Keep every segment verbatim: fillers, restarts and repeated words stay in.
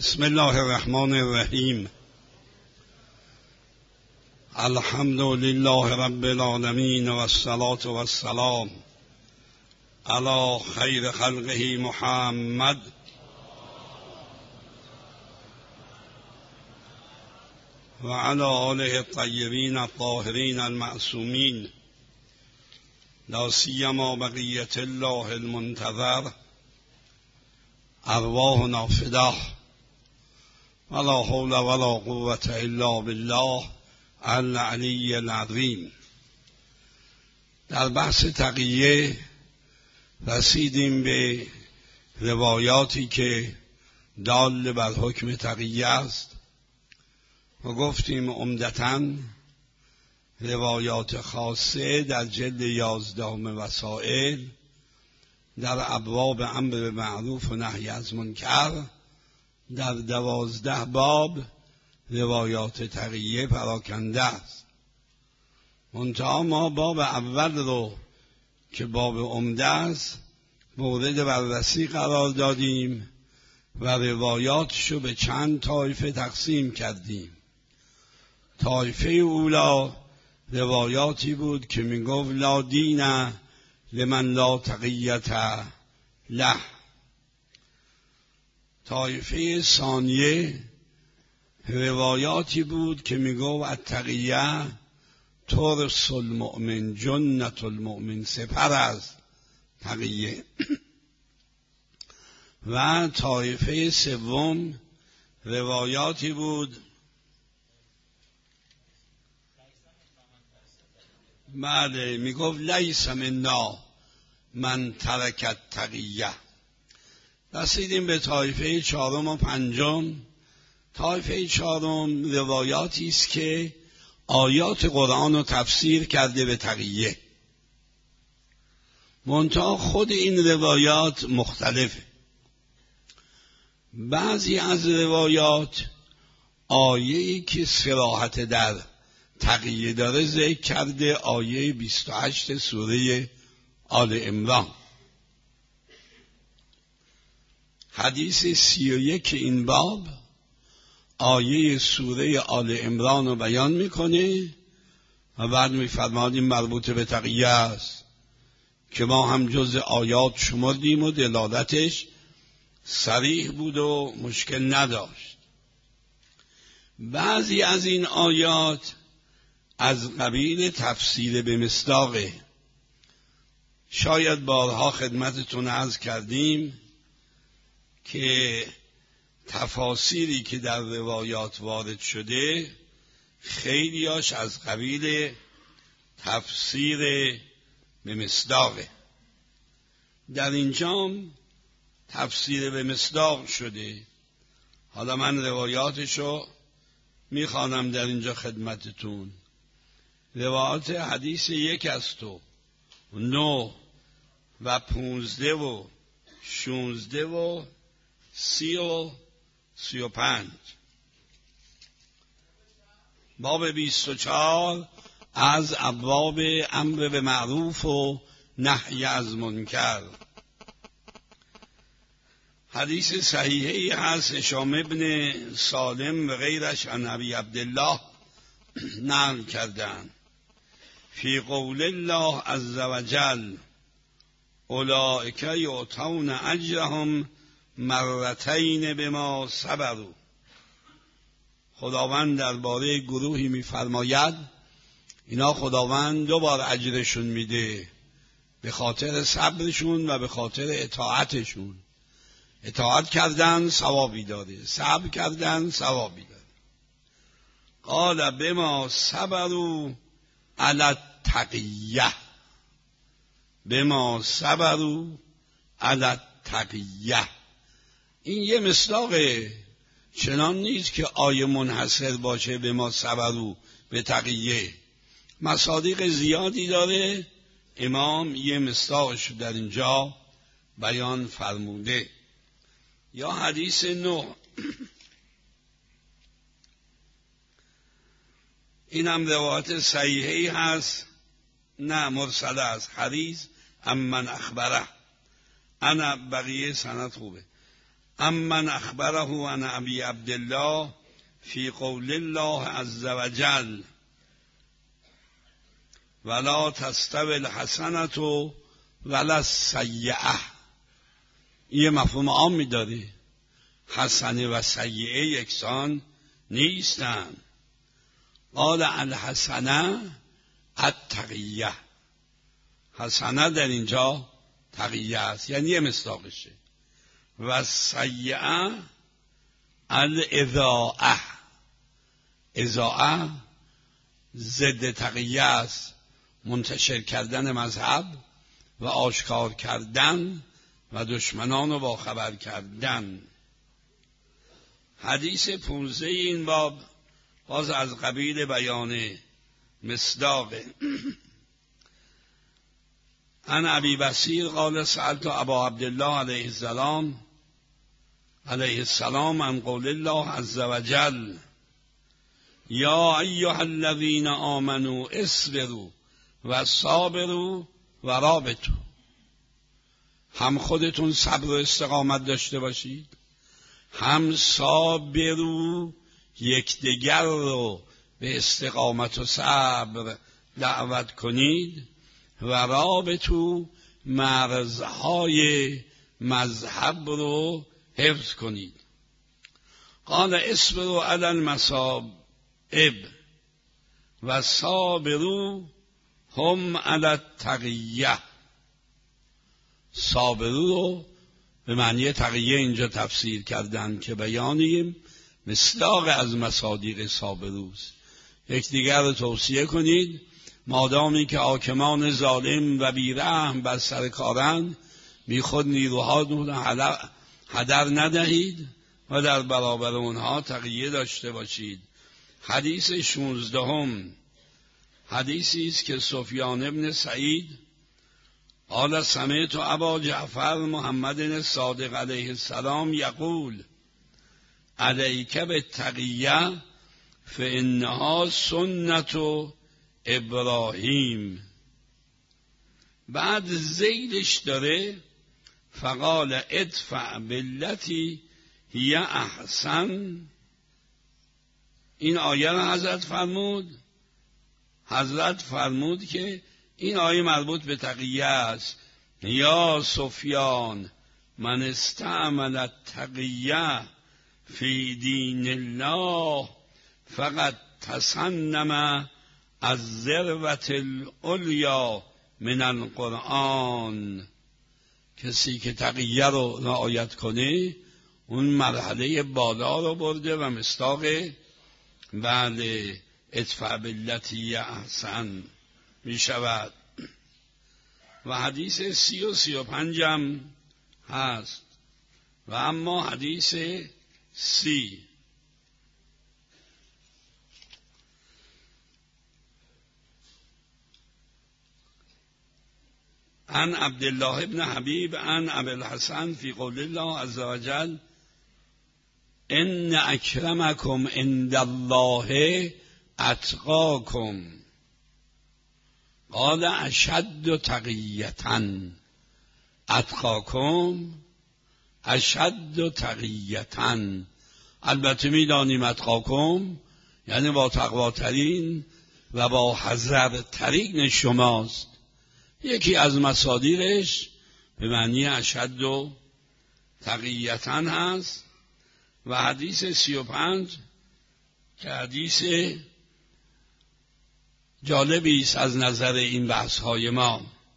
بسم الله الرحمن الرحیم. الحمد لله رب العالمین و الصلاة و السلام علی خیر خلقه محمد و علی آله الطیبین الطاهرین المعصومین، لا سیما بقیة الله المنتظر. ارواحنا فداه ولا حول ولا قوة الا بالله العلی العظیم. در بحث تقیه رسیدیم به روایاتی که دال بر حکم تقیه است و گفتیم عمدتاً روایات خاصه در جلد یازدهم وسائل در ابواب امر به معروف و نهی از منکر در دوازده باب روایات تقیه پراکنده است. منتها ما باب اول رو که باب عمده است مورد بررسی قرار دادیم و روایاتشو به چند طایفه تقسیم کردیم. طایفه اولا روایاتی بود که میگفت لا دین لمن لا تقیت له. طایفه ثانیه روایاتی بود که میگفت التقیه ترس المؤمن جنت المؤمن، سپر از تقیه. و طایفه سوم روایاتی بود بله میگفت لیس منا من ترکت تقیه. رسیدیم به طایفه چهارم و پنجم. طایفه چهارم روایاتی است که آیات قرآن رو تفسیر کرده به تقیه، منتها خود این روایات مختلفه. بعضی از روایات آیه‌ای که صراحت در تقیه داره ذکر کرده، آیه بیست و هشت سوره آل عمران. حدیث سی و یک این باب آیه سوره آل عمران رو بیان میکنه و بعد میفرماد این مربوط به تقیه است که ما هم جز آیات شمردیم و دلالتش صریح بود و مشکل نداشت. بعضی از این آیات از قبیل تفسیر به مصداقه. شاید بارها خدمتتون عرض کردیم که تفاسیری که در روایات وارد شده خیلیاش از قبیل تفسیر به مصداقه. در اینجام تفسیر به مصداق شده. حالا من روایاتشو میخوانم در اینجا خدمتتون. روایات حدیث یک است و نو و پونزده و شونزده و سی و سی و پنج. باب بیست و چهار از ابواب امر به معروف و نهی از منکر. حدیث صحیحی هست، هشام ابن سالم و غیرش عن ابی عبدالله نقل کردند فی قول الله عز وجل اولئک یؤتون اجرهم مرتین بما صبروا. خداوند درباره گروهی میفرماید اینا خداوند دو بار اجرشون میده، به خاطر صبرشون و به خاطر اطاعتشون. اطاعت کردن ثوابی داره، صبر کردن ثوابی داره. قال بما صبروا علی التقیه، بما صبروا علی التقیه. این یه مصداقه، چنان نیست که آیه منحصر باشه به ما صبروا به تقیه. مصادیق زیادی داره، امام یه مصداقش در اینجا بیان فرموده. یا حدیث نو، این هم روایت صحیحی هست، نه مرسله است. حدیث امن اخبره، انا بقیه سند خوبه. امن اخبره عن ابی عبدالله فی قول الله عز وجل ولا تستوی الحسنة ولا السیئة. این مفهوم عامی داره، حسنه و سیئه یکسان نیستند. قال الحسنه التقیه، حسنه در اینجا تقیه است، یعنی یه مصداقشه. و سیئه الاضاعه، اضاعه ضد تقیه است، منتشر کردن مذهب و آشکار کردن و دشمنان رو باخبر کردن. حدیث پونزده این باب باز از قبیل بیان مصداق. عن ابی بصیر قال سألت ابا عبدالله علیه السلام علیه السلام عن قول الله عز وجل یا ایها الذین آمنوا اصبروا و صابروا و رابطوا. هم خودتون صبر و استقامت داشته باشید، هم صابروا یکدیگر رو به استقامت و صبر دعوت کنید، و رابطوا مرزهای مذهب رو حفظ کنید. قال اصبروا علی المصائب و صابروا هم علی التقیه. صابرو رو به معنی تقیه اینجا تفسیر کردن که بیانیم مصداق از مصادیق صابروست. یکدیگر رو توصیه کنید، مادامی که حاکمان ظالم و بیرحم بر سر کارند، بی خود نیروهاتون هدر ندهید و در برابر اونها تقیه داشته باشید. حدیث شانزدهم حدیثی است که سفیان ابن سعید قال سمعت ابا جعفر محمد الصادق علیه السلام یقول علیک بالتقیه فانها سنت ابراهیم. بعد زیدش داره فقال ادفع باللتی هی احسن. این آیه را حضرت فرمود حضرت فرمود که این آیه مربوط به تقیه است. یا سفیان من استعمل التقیه فی دین الله فقط تسنم از ذروة العلیا من القرآن. کسی که تقیه رو رعایت کنه اون مرحله بالا رو برده و مصداق بعد ادفع باللتی احسن می شود. و حدیث سی و سی و پنجم هست. و اما حدیث سی عن عبدالله ابن حبیب عن ابی الحسن فی قول الله عز وجل ان اکرمکم عند الله اتقاکم. قال اشد تقیة اتقاکم اشد تقیة. البته میدانیم اتقاکم یعنی با تقواترین و با حذرترین شماست. یکی از مصادیرش به معنی اشد و تقیة هست. و حدیث سی و پنج که حدیث جالبی است از نظر این بحث های ما.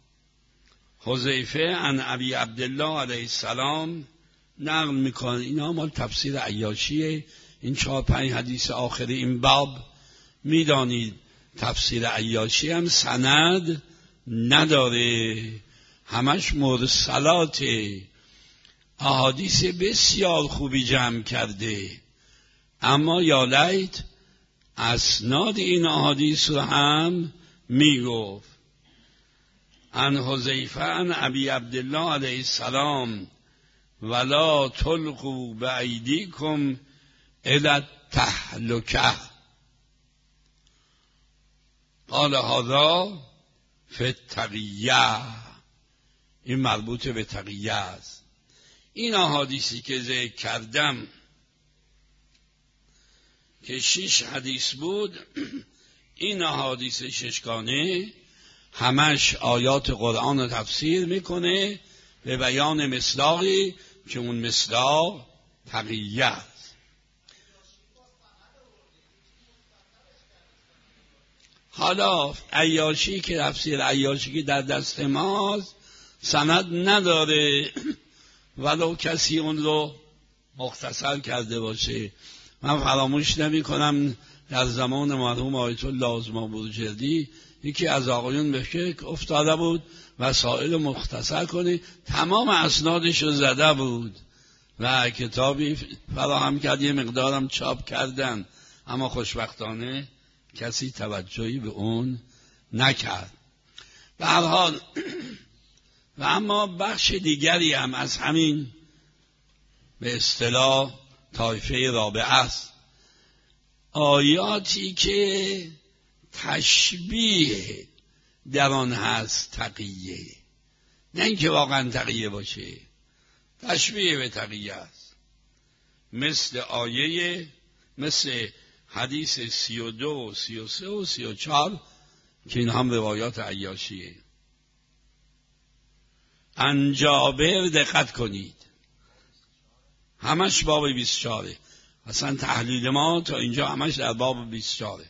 حذیفه عن ابی عبدالله علیه السلام نقل میکنه. اینا مال تفسیر عیاشیه. این چهار پنج حدیث آخر این باب میدانید تفسیر عیاشی هم سند نداره، همش مرسلاته. احادیث بسیار خوبی جمع کرده، اما یا لیت اسناد این احادیث رو هم میگفت. عن حذیفه عن ابی عبدالله علیه السلام ولا تلقوا بایدیکم الی التهلکه. قال هذا فی التقیه. این مربوط به تقیه است. این احادیثی که ذکر کردم که شش حدیث بود، این احادیث ششگانه همش آیات قرآن رو تفسیر میکنه به بیان مصداقی که اون مصداق تقیه است. حالا عیاشی که تفسیر عیاشی که در دست ماست سند نداره، ولو کسی اون رو مختصر کرده باشه. من فراموش نمی کنم در زمان مرحوم آیت الله آزمابورجردی یکی از آقایون به فکر افتاده بود وسائل مختصر کنه، تمام اسنادش رو زده بود و کتابی فراهم کرد، یه مقدارم چاپ کردن، اما خوشبختانه کسی توجهی به اون نکرد. به هر حال و اما بخش دیگری هم از همین به اصطلاح طایفه رابعه است، آیاتی که تشبیه در آن هست تقیه، نه اینکه واقعا تقیه باشه، تشبیه به تقیه است، مثل آیه مثل حدیث سی و دو و سی و سه و سی و چار که این هم روایات عیاشیه. عن جابر دقت کنید، همش باب بیست و چاره، اصلا تحلیل ما تا اینجا همش در باب بیست و چاره.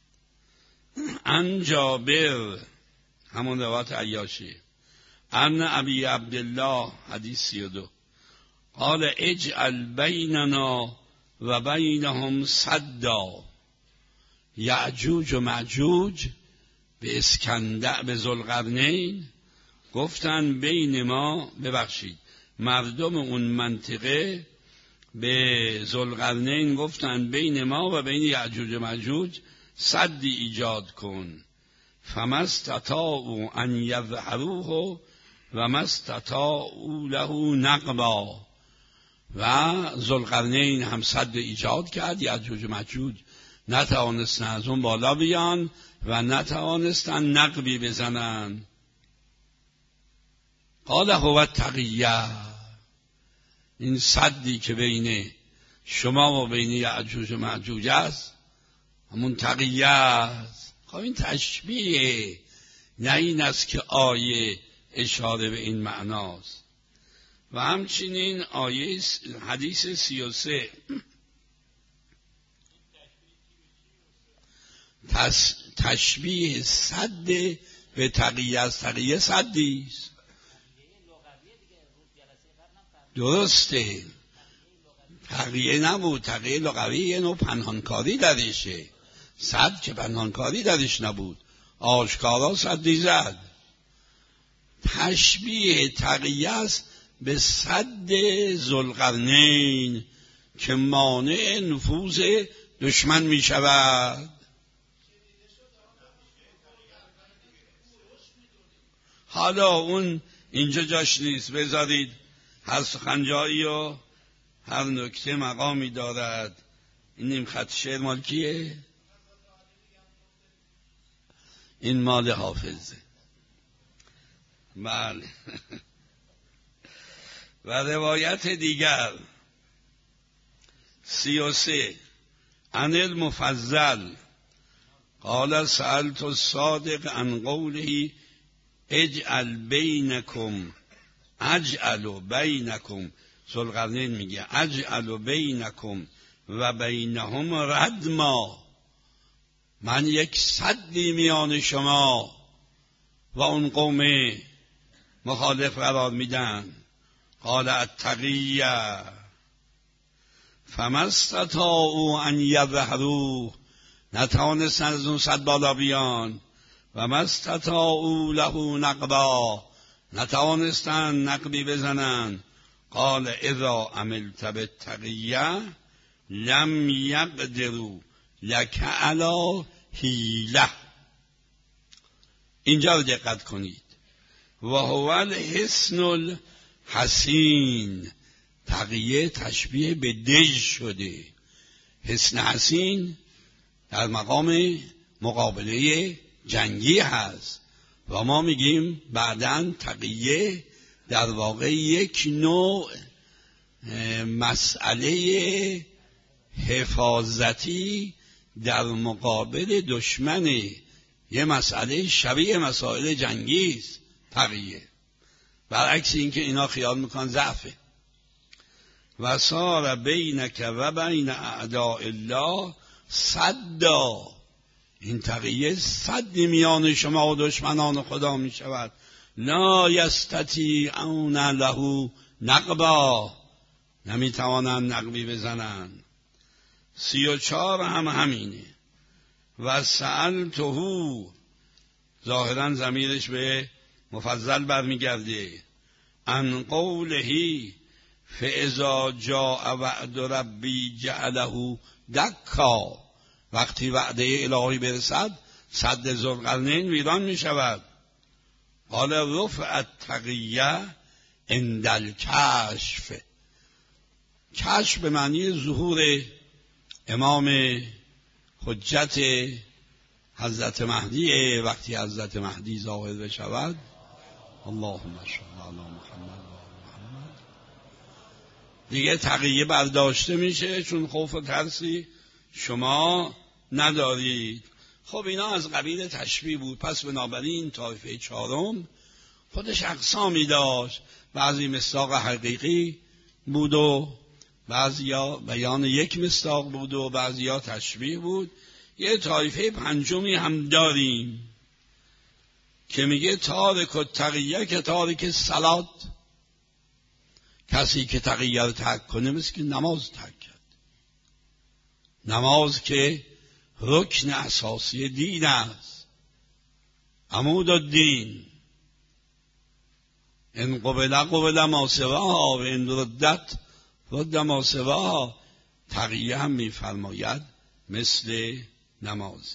عن جابر همون روایت عیاشیه. عن ابی عبدالله حدیث سی و دو قال اجعل بیننا و بینهم سدا. یعجوج و معجوج به اسکندر به ذوالقرنین گفتن بین ما، ببخشید مردم اون منطقه به ذوالقرنین گفتن بین ما و بین یعجوج و معجوج سدی ایجاد کن. فما استطاعوا ان یظهروه و ما استطاعوا له نقبا. و ذوالقرنین هم سد ایجاد کرد، یعجوج و معجوج نتوانستن از اون بالا بیان و نتوانستن نقبی بزنن. قال هو تقیه، این سدی که بین شما و بین یعجوج و معجوج است همون تقیه است. خب این تشبیه، نه این است که آیه اشاره به این معناست. و همچنین آیه حدیث سی و سه تشبیه سد به تقیه است. تقیه سدی است، درسته، تقیه نبود، تقیه لغوی یه نوع پنهانکاری درشه، سد که پنهانکاری درش نبود، آشکارا سدی زد. تشبیه تقیه است به سد ذوالقرنین که مانع نفوذ دشمن می شود. حالا اون اینجا جاش نیست، بذارید هر سخنجایی و هر نکته مقامی دارد. این نیم خط شعر مال کیه؟ این مال حافظه. بله. و روایت دیگر سی و سه عن المفضل قال سألت الصادق عن قوله اجعل بینکم اجعل بینکم، ذوالقرنین میگه اجعل بینکم و بینهم ردما، من یک سدی میان شما و اون قوم مخالف قرار میدن. قال التقیه فما استطاعوا ان یظهروه، نتوانستن از اون صد بالا بیان. و ما استطاعوا له نقبا، نتوانستن نقبی بزنن. قال اذا عملت بالتقیه لم یقدروا لک علی حیله. اینجا رو دقت کنید. و هو الحصن الحصین، تقیه تشبیه به دژ شده. حصن حصین در مقام مقابله جنگی هست و ما میگیم بعداً تقیه در واقع یک نوع مسئله حفاظتی در مقابل دشمن، یه مسئله شبیه مسائل جنگی است تقیه، برعکس اینکه اینا خیال میکنن ضعفه. و صار بینک و بین اعداء الله صدا، این تقیه صد میان شما و دشمنان خدا می شود. لا یستطیعون له نقبا، نمی توانند نقبی بزنند. سی و چار هم همینه. و سألته، ظاهرا ضمیرش به مفضل برمیگرده، عن قوله فاذا جاء وعد ربی جعله دکا، وقتی وعده الهی برسد سد ذوالقرنین ویران می شود. قال رفع التقیه عند الکشف، کشف به معنی ظهور امام حجت حضرت مهدی، وقتی حضرت مهدی ظاهر بشود. اللهم صل علی محمد و محمد. دیگه تقیه برداشته میشه، چون خوف و ترسی شما ندارید. خب اینا از قبیل تشبیه بود. پس بنابراین طایفه چهارم خودش اقسامی داشت، بعضی مصداق حقیقی بود و بعضیا بیان یک مصداق بود و بعضیا تشبیه بود. یه طایفه پنجمی هم داریم که میگه تارک التقیه که تارک الصلات، کسی که تقیه رو ترک کنه مثل که نماز ترک کرد. نماز که رکن اساسی دین است، عمود الدین. ان قبل قبل ما سواها و ان ردت رد ما سواها. تقیه هم میفرماید مثل نمازه.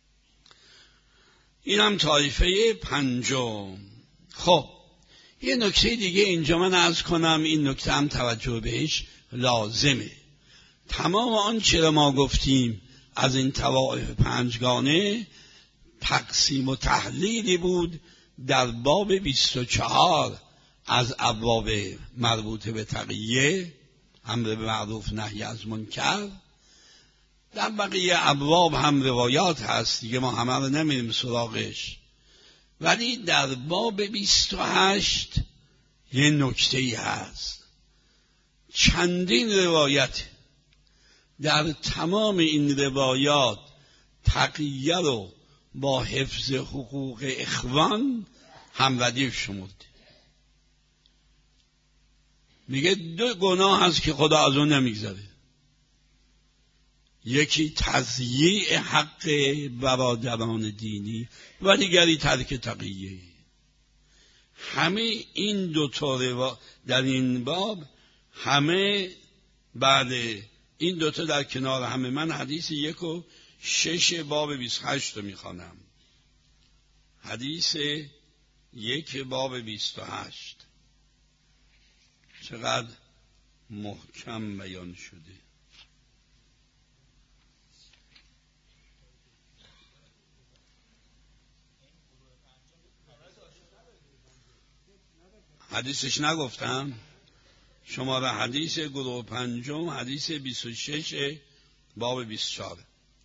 این هم طایفه پنجم. خب یه نکته دیگه اینجا من عرض کنم، این نکته هم توجه بهش لازمه. تمام آنچه را ما گفتیم از این طوائف پنجگانه تقسیم و تحلیلی بود در باب بیست و چهار از ابواب مربوط به تقیه، امر به معروف نهی از منکر. در بقیه ابواب هم روایات هست دیگه، ما همه رو نمیریم سراغش. ولی در باب بیست و هشت یه نکته‌ای هست. چندین روایت، در تمام این روایات تقیه رو با حفظ حقوق اخوان هم ردیف شمرده. میگه دو گناه هست که خدا از اون نمیگذره. یکی تضییع حق برادران دینی و دیگری ترک تقیه. همه این دو تا در این باب، همه بعد این دوتا در کنار همه. من حدیث یک و شش باب بیست و هشت رو میخوانم. حدیث یک باب بیست و هشت چقدر محکم بیان شده. حدیثش نگفتم؟ شماره حدیث گروه پنجم، حدیث بیست و شش باب بیست و چهار.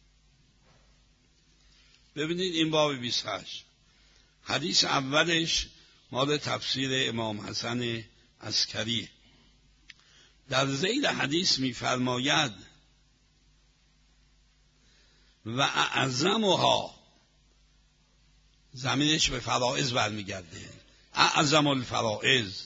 ببینید این باب بیست و هشت حدیث اولش مال تفسیر امام حسن عسکری. در ذیل حدیث می‌فرماید و اعظمها، زمینش به فرائض برمیگرده، اعظم الفرائض،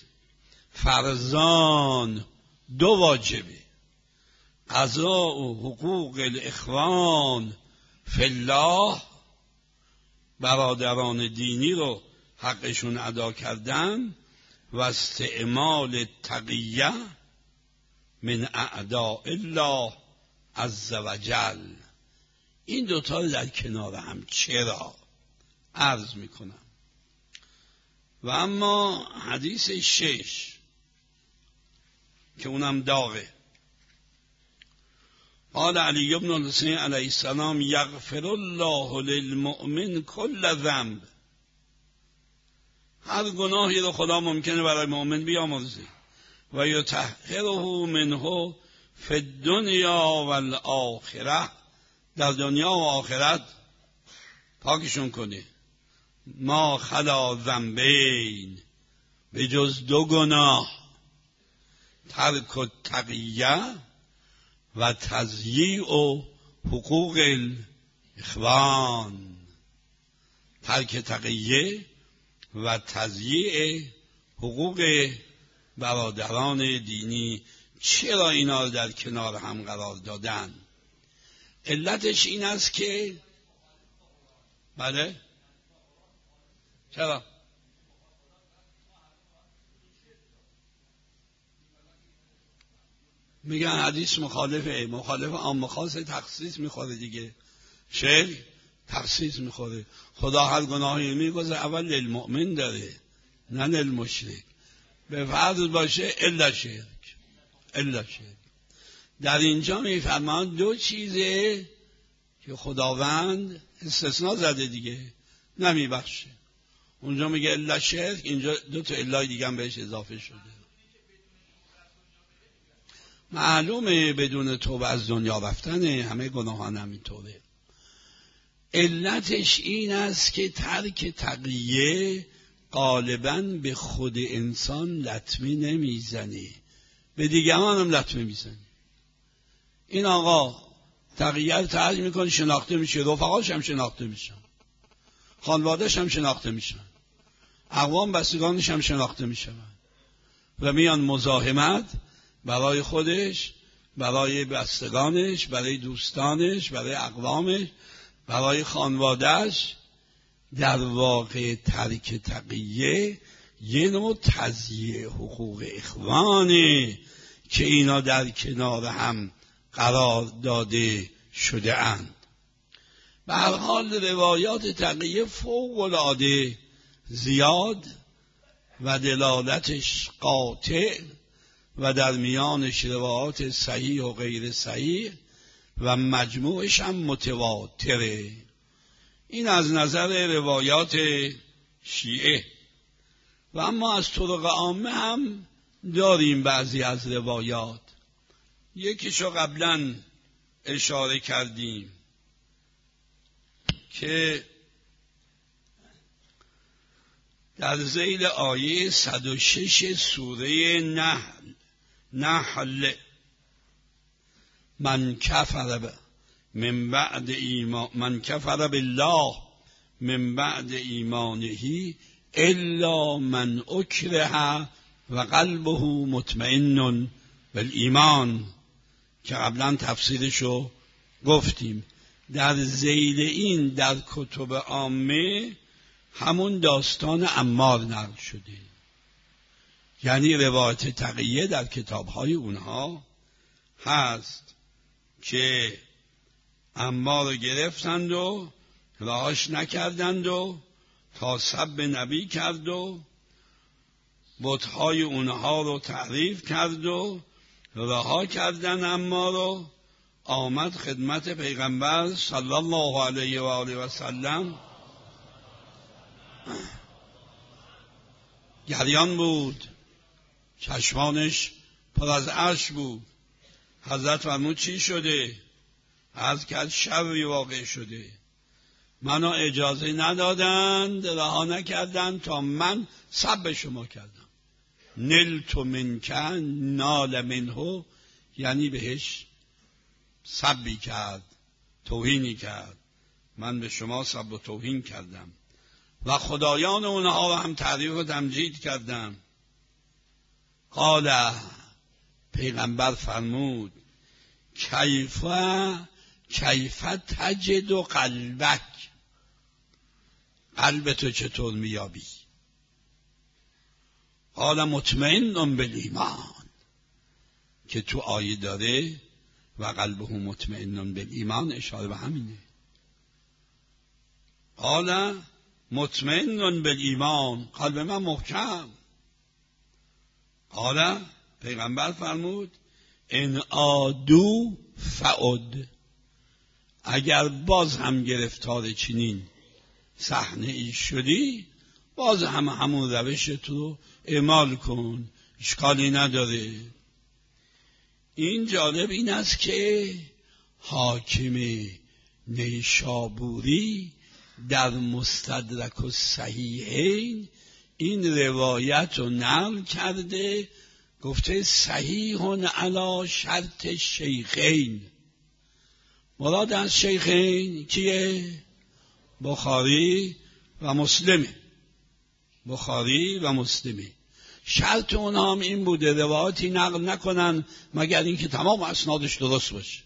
فرزان دو واجبه، قضاء و حقوق الاخوان فی الله، برادران دینی رو حقشون ادا کردن، و استعمال تقیه من اعداء الله عز وجل. این دوتا در کنار هم چرا عرض میکنم. و اما حدیث شش که اونم داغه. قال علی بن الحسین علیه السلام یغفر الله للمؤمن کل ذنب. هر گناهی رو خدا ممکنه برای مؤمن بیامرزه. و یطهره منه فی الدنیا و الاخره، در دنیا و آخرت پاکشون کنه. ما خلا ذنبین، به جز دو گناه، ترک التقیه و تضییع و حقوق الاخوان. ترک تقیه و تضییع حقوق برادران دینی. چرا اینا رو در کنار هم قرار دادن؟ علتش این است که بله چرا میگن حدیث مخالفه، مخالف عام خاص تخصیص میخوره دیگه. شرک تخصیص میخوره. خدا هر گناهی میگذاره اول للمؤمن داره نه للمشرک. به فرض باشه الا شرک، الا شرک. در اینجا میفرمان دو چیزه که خداوند استثناء زده دیگه، نمیبخشه. اونجا میگه الا شرک، اینجا دو تا الا دیگه هم بهش اضافه شده. معلومه بدون توبه از دنیا رفتنه، همه گناهان همینطوره. علتش این است که ترک تقیه غالباً به خود انسان لطمه نمیزنه، به دیگران هم لطمه میزنه. این آقا تقیه رو ترک میکنه، شناخته میشه، رفقاش هم شناخته میشن، خانوادهش هم شناخته میشن، اقوام بستگانش هم شناخته میشن و میان مزاحمت برای خودش، برای بستگانش، برای دوستانش، برای اقوامش، برای خانوادهش. در واقع ترک تقیه یه نوع تضییع حقوق اخوانه که اینا در کنار هم قرار داده شده اند. به هر حال روایات تقیه فوق العاده زیاد و دلالتش قاطع و در میانش روایات صحیح و غیر صحیح و مجموعش هم متواتره. این از نظر روایات شیعه. و اما از طرق عامه هم داریم بعضی از روایات. یکیشو قبلا اشاره کردیم که در ذیل آیه صد و شش سوره نحل نحل من کفر من بعد ایمان من کفر بالله من بعد ایمانه الا من اکره و قلبه مطمئن بالایمان، که قبلا تفسیرشو گفتیم. در ذیل این در کتب عامه همون داستان عمار نقل شده، یعنی روایت تقیه در کتاب‌های اونها هست که عمار رو گرفتند و رهاش نکردند و تا سب نبی کرد و بت‌های اونها رو تعریف کرد و رها کردن عمار رو. آمد خدمت پیغمبر صلی الله علیه و آله و سلم، گریان بود، چشمانش پر از اشک بود. حضرت فرمود چی شده؟ عرض کرد شری واقع شده، منو اجازه ندادند، رها نکردند تا من سب شما کردم. نلت منکن نال منه، یعنی بهش سبی کرد، توهینی کرد. من به شما سب و توهین کردم و خدایان اونها رو هم تعریف و تمجید کردم. قال، پیغمبر فرمود کیف کیف تجد قلبک، قلب تو چطور میابی؟ قال مطمئن بالایمان، که تو آیه داره و قلبه مطمئن بالایمان، اشاره به همینه. قال مطمئن بالایمان، قلب من محکم. قال، پیغمبر فرمود ان عادوا فعد، اگر باز هم گرفتار چنین صحنه ای شدی، باز هم همون روشت رو اعمال کن، اشکالی نداره. این جالب این است که حاکم نیشابوری در مستدرک الصحیحین این روایت رو نقل کرده، گفته صحیح علی شرط شیخین. مراد از شیخین کیه؟ بخاری و مسلمه. بخاری و مسلمه. شرط اونها هم این بوده روایاتی نقل نکنن مگر اینکه تمام اسنادش درست باشه.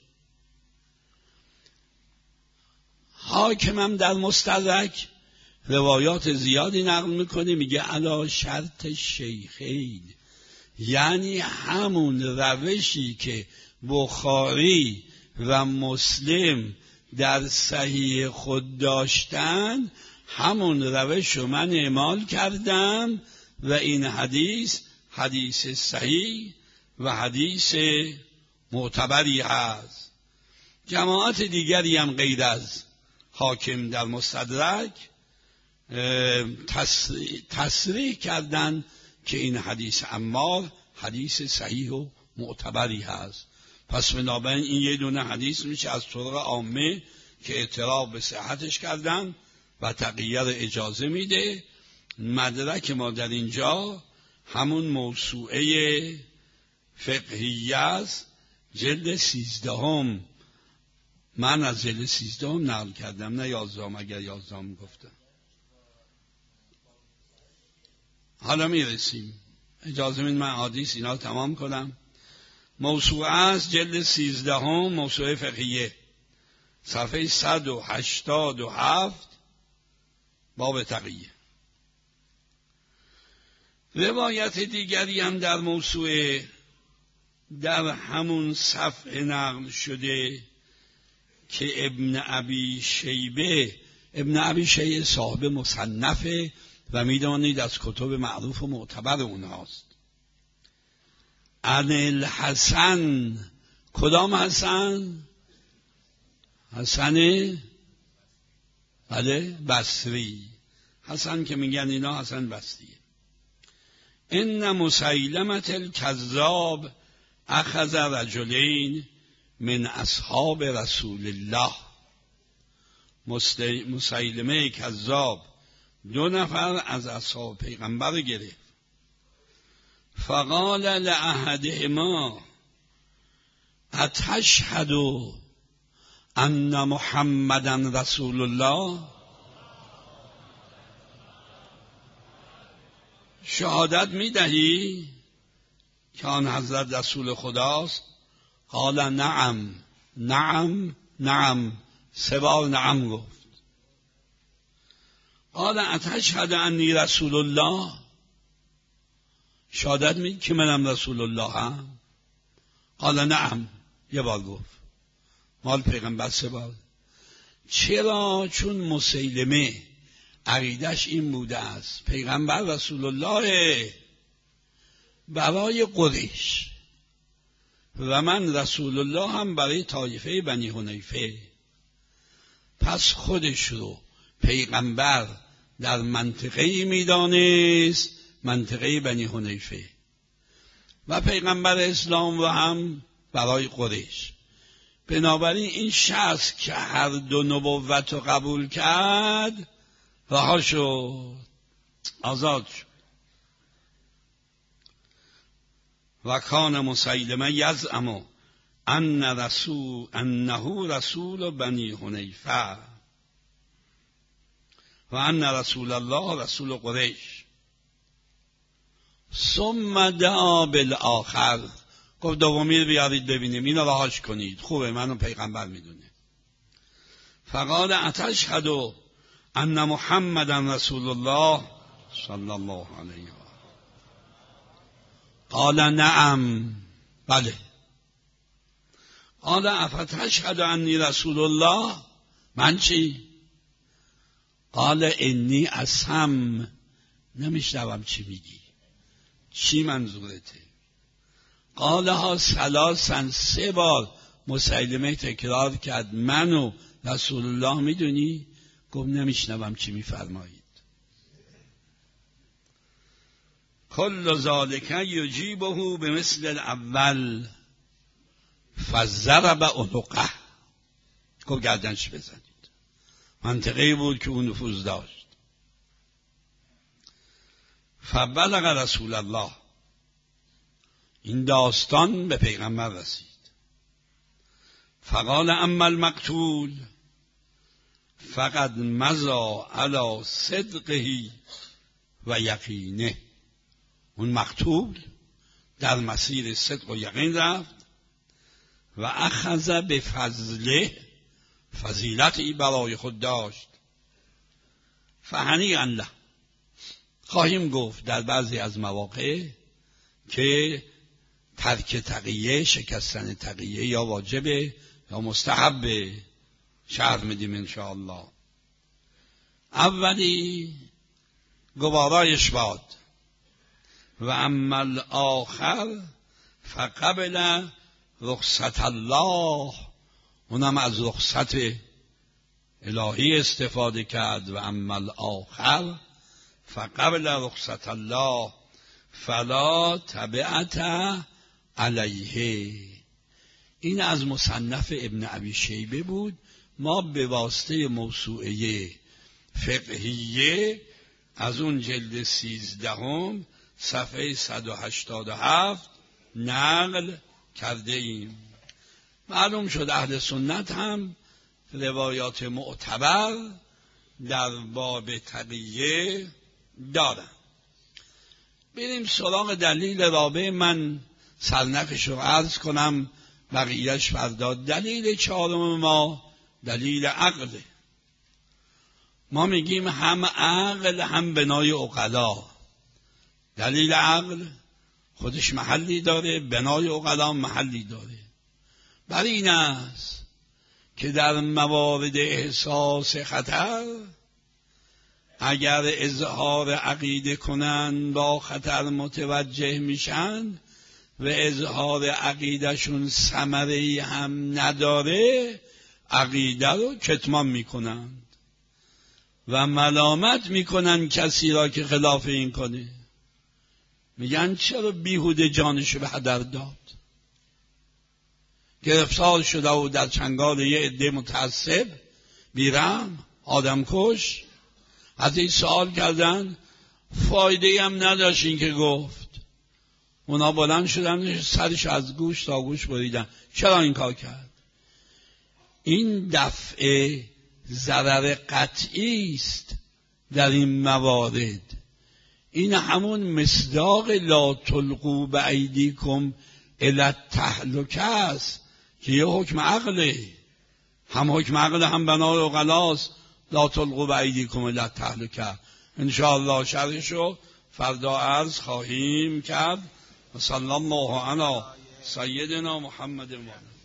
حاکمم در مستدرک روایات زیادی نقل میکنه، میگه علی شرط شیخین، یعنی همون روشی که بخاری و مسلم در صحیح خود داشتن همون روش رو من اعمال کردم و این حدیث حدیث صحیح و حدیث معتبری هست. جماعت دیگری هم غیر از حاکم در مستدرک تصریح کردند که این حدیث عمار حدیث صحیح و معتبری هست. پس بنابراین این یه دونه حدیث میشه از طرق عامه که اعتراف به صحتش کردن و تقیه رو اجازه میده. مدرک ما در اینجا همون موسوعه فقهیه است، جلد سیزدهم. من از جلد سیزدهم نقل کردم، نه یازدهم، اگر یازدهم گفتم. حالا میرسیم، اجازه میدید من حدیث اینا تمام کنم. موسوعه است، جلد سیزدهم، موسوعه فقهیه، صفحه صد و هشتاد و هفت، باب تقیه. روایت دیگری هم در موسوعه در همون صفحه نقل شده که ابن ابی شیبه ابن ابی شیبه صاحب مصنفه و میدانید از کتب معروف و معتبر اونهاست. عن الحسن، کدام حسن؟ حسن بله بصری، حسن که میگن اینا حسن بصریه. ان مسیلمة الکذاب اخذ رجلین من اصحاب رسول الله. مسیلمه کذاب دو نفر از اصحاب پیغمبر گرفت. فقال لأحدهما اتشهد ان محمدا رسول الله؟ شهادت میدهی که آن حضرت رسول خداست؟ قال نعم نعم نعم، سه بار نعم گفت. قال اتشهد انی رسول الله؟ شهادت میدی که منم رسول الله هم؟ قال نعم، یه بار گفت. مال پیغمبر سه بار. چرا؟ چون مسیلمه عقیدش این بوده است پیغمبر رسول الله برای قریش و من رسول الله هم برای طایفه بنی حنیفه. پس خودش رو پیغمبر در منطقه‌ای میدانست، منطقه بنی حنیفه، و پیغمبر اسلام رو هم برای قریش. بنابراین این شخص که هر دو نبوت رو قبول کرد رها شد، آزاد شد. و کان مسیلمه یزعم ان رسول انه رسول بنی حنیفه و ان رسول الله رسول قریش. ثم دعا بالآخر، گفت دومی رو بیارید ببینیم، اینو رهاش کنید، خوبه منو پیغمبر میدونه. فقال اتشهد ان محمدا رسول الله صلی الله علیه و قال نعم، بله. قال افتشهد انی رسول الله؟ من چی؟ قال انی اسم، نمیشنوم چی میگی، چی منظورته؟ قال ها ثلاثا، سه بار مسیلمه تکرار کرد منو رسول الله میدونی؟ گفت نمیشنوم چی میفرمایید. کل ذالک یجیبه به مثل الاول فضرب عنقه. گفت گردنش بزنید. منطقه‌ای بود که اون نفوذ داشت. فبلغ رسول الله، این داستان به پیغمبر رسید. فقال اما المقتول فقد مضى علی صدقه و یقینه. اون مقتول در مسیر صدق و یقین رفت و اخذ به فضله، فضیلتی برای خود داشت. فهنیئا له، خواهیم گفت در بعضی از مواقع که ترک تقیه، شکستن تقیه یا واجبه یا مستحبه، شرح میدیم انشاءالله. اولی گوارایش باد. و اما الاخر فقبل رخصت الله، اونم از رخصت الهی استفاده کرد. و اما الاخر فقبل رخصت الله فلا تبعت علیه. این از مصنف ابن ابی شیبه بود. ما به واسطه موسوعه فقهیه از اون جلد سیزدهم صفحه صد و هشتاد و هفت نقل کرده ایم. معلوم شد اهل سنت هم روایات معتبر در باب تقیه دارن. بریم سراغ دلیل رابع. من سرنخش رو عرض کنم، بقیهش فردا. دلیل چهارم ما دلیل عقله. ما میگیم هم عقل هم بنای عقلا. دلیل عقل خودش محلی داره، بنای عقلا محلی داره. برای این است که در موارد احساس خطر اگر اظهار عقیده کنن با خطر متوجه میشن و اظهار عقیدهشون ثمره‌ای هم نداره، عقیده رو کتمان میکنند و ملامت میکنن کسی را که خلاف این کنه. میگن چرا بیهوده جانشو به هدر داد؟ گرفتار شده و در چنگال یه عده متعصب بیرحم آدم کش. از این سوال کردن، فایده هم نداشت این که گفت. اونا بلند شدن سرش از گوش تا گوش بریدن. چرا این کار کرد؟ این دفع ضرر قطعی است در این موارد. این همون مصداق لا تلقوا بایدیکم الی التهلکه است که یه حکم عقله، هم حکم عقل هم بنای عقلاست. لا تلقوا بایدیکم الی التهلکه انشاءالله شرحشو فردا عرض خواهیم کرد. صلی الله علی سیدنا محمد و